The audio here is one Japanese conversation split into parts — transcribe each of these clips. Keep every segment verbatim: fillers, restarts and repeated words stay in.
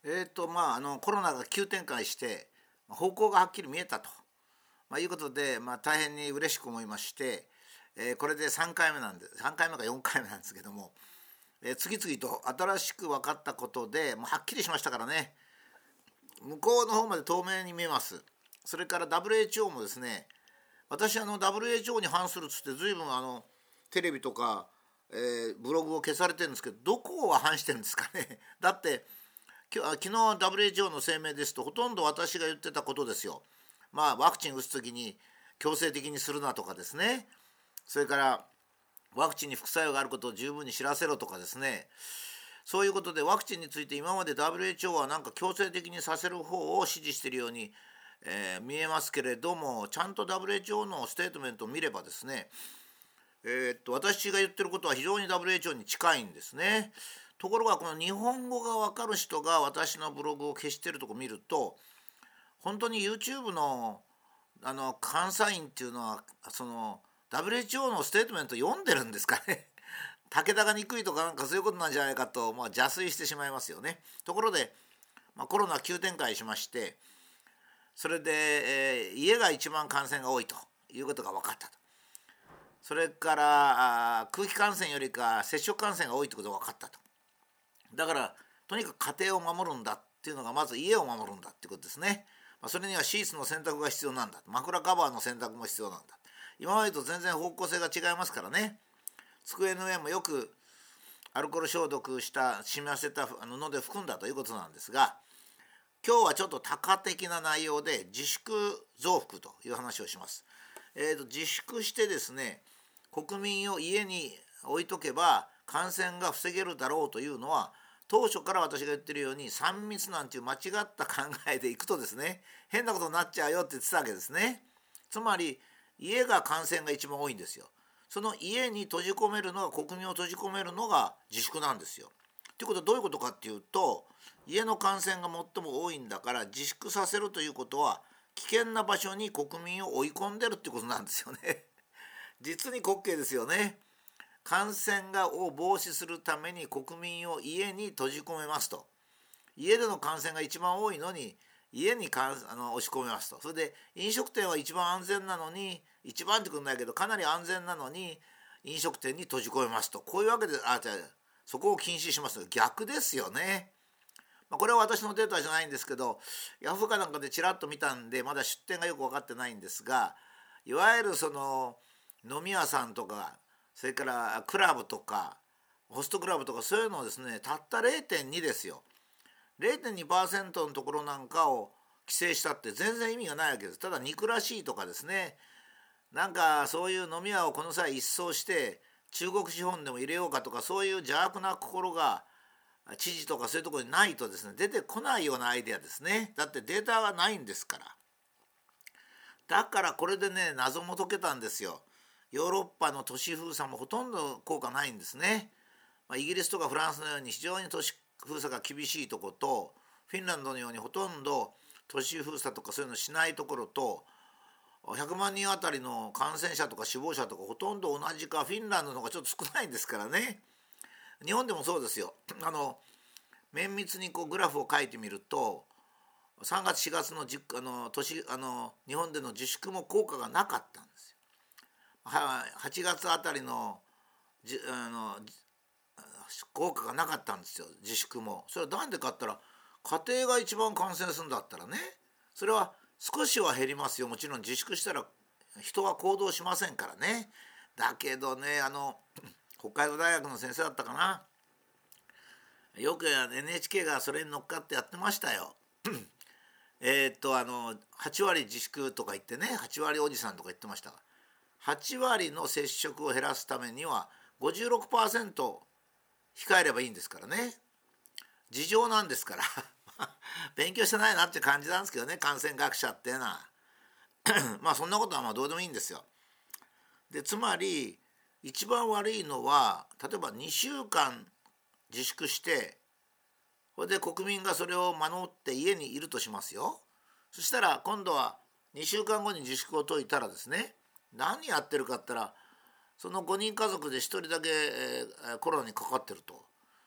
えーとまあ、あのコロナが急展開して方向がはっきり見えたと、まあ、いうことで、まあ、大変に嬉しく思いまして、えーこれでさんかいめなんでさんかいめかよんかいめなんですけども、えー次々と新しく分かったことでもうはっきりしましたからね。向こうの方まで透明に見えます。それから ダブリューエイチオー もですね、私あの ダブリューエイチオー に反するっつって随分あのテレビとか、えーブログを消されてるんですけど、どこは反してるんですかね。だってき昨日 ダブリューエイチオー の声明ですとほとんど私が言ってたことですよ。まあワクチン打つ時に強制的にするなとかですね、それからワクチンに副作用があることを十分に知らせろとかですね、そういうことでワクチンについて今まで ダブリューエイチオー はなんか強制的にさせる方を指示しているように、えー見えますけれども、ちゃんと ダブリューエイチオー のステートメントを見ればですね、えーっと私が言ってることは非常に ダブリューエイチオー に近いんですね。ところがこの日本語が分かる人が私のブログを消してるとこ見ると、本当に YouTube のあの監査員っていうのはその ダブリューエイチオー のステートメント読んでるんですかね。武田が憎いとかなんかそういうことなんじゃないかと、まあ、邪推してしまいますよね。ところで、まあ、コロナ急展開しまして、それで、えー家が一番感染が多いということが分かったと。それからあ空気感染よりか接触感染が多いということが分かったと。だからとにかく家庭を守るんだっていうのがまず家を守るんだっていうことですね。まあ、それにはシーツの洗濯が必要なんだ、枕カバーの洗濯も必要なんだ。今までと全然方向性が違いますからね。机の上もよくアルコール消毒した染み合わせた布で拭くんだということなんですが、今日はちょっと多角的な内容で自粛増幅という話をします。えーと自粛してですね、国民を家に置いとけば感染が防げるだろうというのは、当初から私が言ってるようにさん密なんていう間違った考えでいくとですね、変なことになっちゃうよって言ってたわけですね。つまり家が感染が一番多いんですよ。その家に閉じ込めるのが、国民を閉じ込めるのが自粛なんですよ。ということはどういうことかっていうと、家の感染が最も多いんだから自粛させるということは、危険な場所に国民を追い込んでるってことなんですよね。実に滑稽ですよね。感染がを防止するために国民を家に閉じ込めますと。家での感染が一番多いのに家にかんあの押し込めますと。それで飲食店は一番安全なのに、一番ってことないけどかなり安全なのに飲食店に閉じ込めますと。こういうわけで、あじゃあそこを禁止しますと。逆ですよね。まあ、これは私のデータじゃないんですけど、ヤフーかなんかでちらっと見たんでまだ出典がよく分かってないんですが、いわゆるその飲み屋さんとか、それからクラブとかホストクラブとか、そういうのをですね、たった れいてんに ですよ。れいてんにパーセント のところなんかを規制したって全然意味がないわけです。ただ憎らしいとかですね、なんかそういう飲み屋をこの際一掃して中国資本でも入れようかとか、そういう邪悪な心が知事とかそういうところにないとですね、出てこないようなアイデアですね。だってデータがないんですから。だからこれでね、謎も解けたんですよ。ヨーロッパの都市封鎖もほとんど効果ないんですね。まあ、イギリスとかフランスのように非常に都市封鎖が厳しいところと、フィンランドのようにほとんど都市封鎖とかそういうのしないところと、ひゃくまん人あたりの感染者とか死亡者とかほとんど同じか、フィンランドの方がちょっと少ないんですからね。日本でもそうですよ。あの綿密にこうグラフを書いてみると、さんがつしがつのじあの年あの日本での自粛も効果がなかったんですよ。ははちがつあたりのじあの効果がなかったんですよ、自粛も。それは何でかって言ったら、家庭が一番感染するんだったらね、それは少しは減りますよ。もちろん自粛したら人は行動しませんからね。だけどね、あの北海道大学の先生だったかな、よく エヌエイチケー がそれに乗っかってやってましたよ。えっとあのはち割自粛とか言ってね、はち割おじさんとか言ってましたが、はち割の接触を減らすためには ごじゅうろくパーセント 控えればいいんですからね。事情なんですから勉強してないなって感じなんですけどね、感染学者っていうのはまあそんなことはまあどうでもいいんですよ。でつまり一番悪いのは、例えばにしゅうかん自粛して、それで国民がそれを守って家にいるとしますよ。そしたら今度はにしゅうかんごに自粛を解いたらですね、何やってるかって言ったら、そのごにん家族でひとりだけ、えーコロナにかかってると。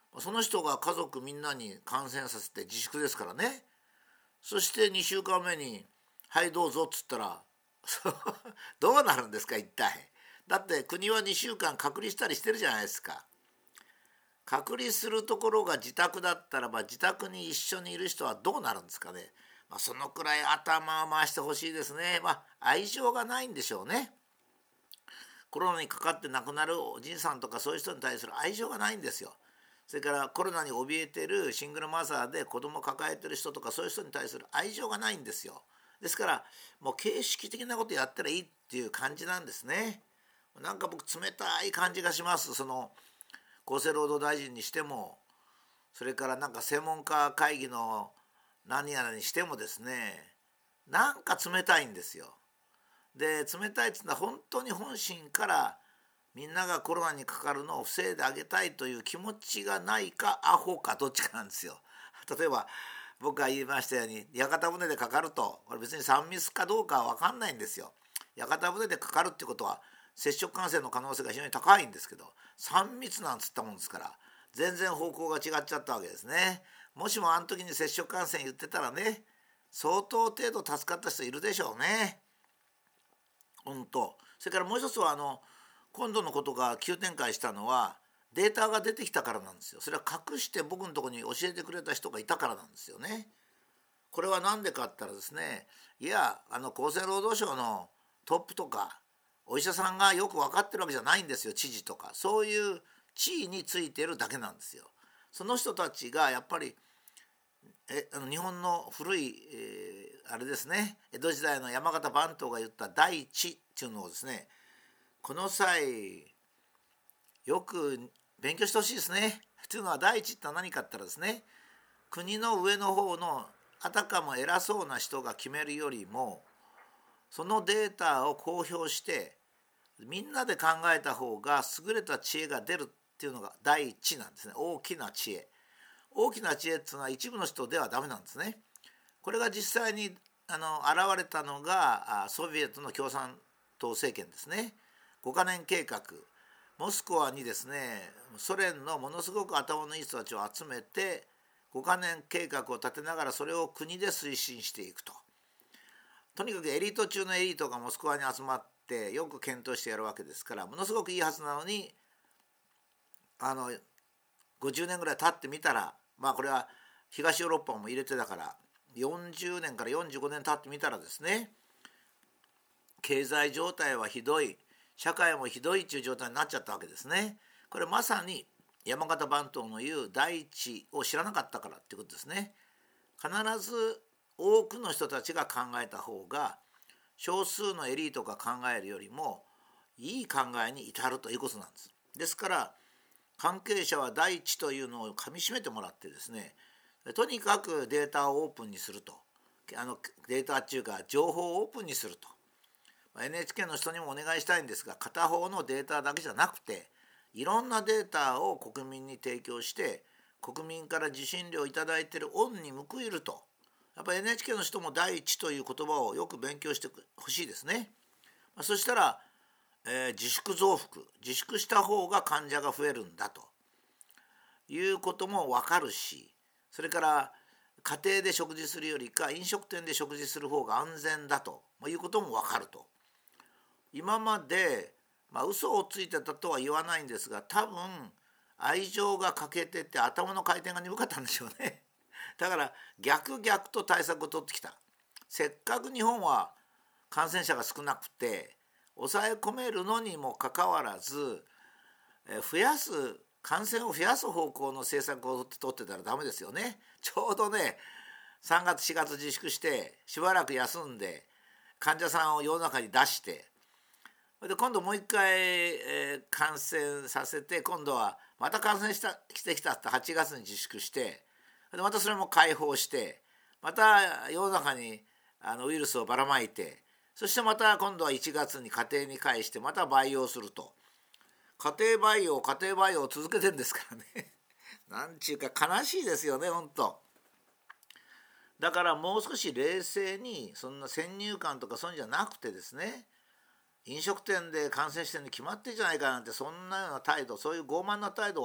その人が家族みんなに感染させて自粛ですからね。そしてにしゅうかんめにはいどうぞっつったらどうなるんですか一体。だって国はにしゅうかん隔離したりしてるじゃないですか。隔離するところが自宅だったらば自宅に一緒にいる人はどうなるんですかね。まあ、そのくらい頭を回してほしいですね。まあ愛情がないんでしょうね。コロナにかかって亡くなるおじいさんとかそういう人に対する愛情がないんですよ。それからコロナに怯えてるシングルマザーで子供を抱えてる人とかそういう人に対する愛情がないんですよ。ですからもう形式的なことやったらいいっていう感じなんですね。なんか僕冷たい感じがします。その厚生労働大臣にしても、それからなんか専門家会議の何やらにしてもですね、なんか冷たいんですよ。で冷たいっていうのは本当に本心からみんながコロナにかかるのを防いであげたいという気持ちがないかアホかどっちかなんですよ。例えば僕が言いましたように屋形船でかかると、これ別にさん密かどうかは分かんないんですよ。屋形船でかかるってことは接触感染の可能性が非常に高いんですけど、さん密なんつったもんですから全然方向が違っちゃったわけですね。もしもあの時に接触感染言ってたらね、相当程度助かった人いるでしょうね。本当。それからもう一つはあの今度のことが急展開したのはデータが出てきたからなんですよ。それは隠して僕のところに教えてくれた人がいたからなんですよね。これは何でかって言ったらですね、いやあの厚生労働省のトップとかお医者さんがよく分かってるわけじゃないんですよ。知事とかそういう地位についてるだけなんですよ。その人たちがやっぱりえあの日本の古い、えー、あれですね、江戸時代の山形番頭が言った大地っていうのをですね、この際よく勉強してほしいですね。というのは第一って何かって言ったらですね、国の上の方のあたかも偉そうな人が決めるよりもそのデータを公表してみんなで考えた方が優れた知恵が出るっていうのが第一なんですね。大きな知恵。大きな知恵っていうのは一部の人ではダメなんですね。これが実際にあの現れたのがソビエトの共産党政権ですね。ごかねん計画、モスクワにですねソ連のものすごく頭のいい人たちを集めてごかねん計画を立てながらそれを国で推進していくと。とにかくエリート中のエリートがモスクワに集まってよく検討してやるわけですから、ものすごくいいはずなのにあのごじゅうねんぐらい経ってみたら、まあこれは東ヨーロッパも入れてだからよんじゅうねんからよんじゅうごねん経ってみたらですね、経済状態はひどい、社会もひどいという状態になっちゃったわけですね。これまさに山形番頭の言う第一を知らなかったからっていうことですね。必ず多くの人たちが考えた方が少数のエリートが考えるよりもいい考えに至るということなんです。ですから関係者は第一というのをかみしめてもらってですね、とにかくデータをオープンにすると、あのデータっていうか情報をオープンにすると。エヌエイチケー の人にもお願いしたいんですが、片方のデータだけじゃなくていろんなデータを国民に提供して国民から受信料をいただいている恩に報いると。やっぱり エヌエイチケー の人も第一という言葉をよく勉強してほしいですね。そしたら、えー、自粛増幅、自粛した方が患者が増えるんだということも分かるし、それから家庭で食事するよりか飲食店で食事する方が安全だということも分かると。今まで、まあ、嘘をついてたとは言わないんですが、多分愛情が欠けてて頭の回転が鈍かったんでしょうね。だから逆逆と対策を取ってきた。せっかく日本は感染者が少なくて抑え込めるのにもかかわらず、増やす感染を増やす方向の政策を取ってたらダメですよね。ちょうどねさんがつしがつ自粛してしばらく休んで患者さんを世の中に出して、で今度もう一回、えー、感染させて、今度はまた感染したしてきたってはちがつに自粛して、でまたそれも解放して、また世の中にあのウイルスをばらまいて、そしてまた今度はいちがつに家庭に帰してまた培養すると。家庭培養家庭培養を続けてるんですからね。なんちゅうか悲しいですよね本当。だからもう少し冷静に、そんな先入観とかそういうんじゃなくてですね、飲食店で感染してるに決まってるじゃないかなんて、そんなような態度、そういう傲慢な態度は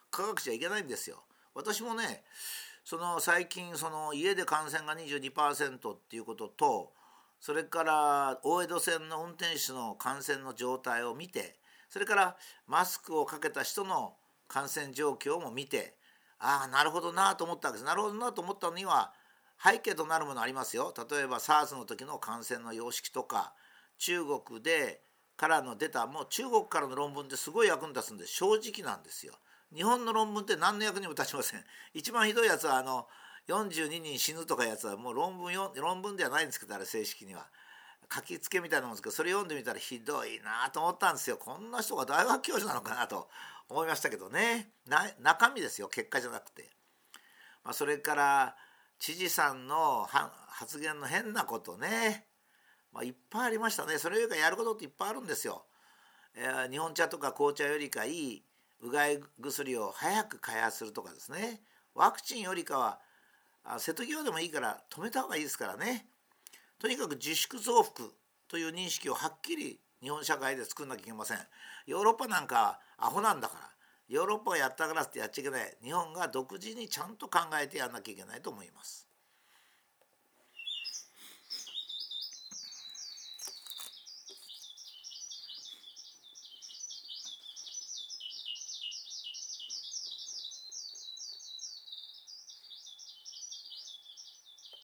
科学じゃいけないんですよ。私もね、その最近その家で感染が にじゅうにパーセント っていうことと、それから大江戸線の運転手の感染の状態を見て、それからマスクをかけた人の感染状況も見て、ああなるほどなと思ったわけです。なるほどなと思ったのには背景となるものありますよ。例えば SARS の時の感染の様式とか、中国でからの出た、もう中国からの論文ってすごい役に立つんで正直なんですよ。日本の論文って何の役にも立ちません。一番ひどいやつはあのよんじゅうににん死ぬとかやつはもう論文よ論文ではないんですけど、あれ正式には書きつけみたいなもんですけど、それ読んでみたらひどいなと思ったんですよ。こんな人が大学教授なのかなと思いましたけどね。な中身ですよ、結果じゃなくて。まあ、それから知事さんの発言の変なことね、まあ、いっぱいありましたね。それよりかやることっていっぱいあるんですよ。えー、日本茶とか紅茶よりかいいうがい薬を早く開発するとかですね、ワクチンよりかはあ瀬戸際でもいいから止めた方がいいですからね。とにかく自粛増幅という認識をはっきり日本社会で作んなきゃいけません。ヨーロッパなんかアホなんだから、ヨーロッパがやったからってやっちゃいけない。日本が独自にちゃんと考えてやんなきゃいけないと思います。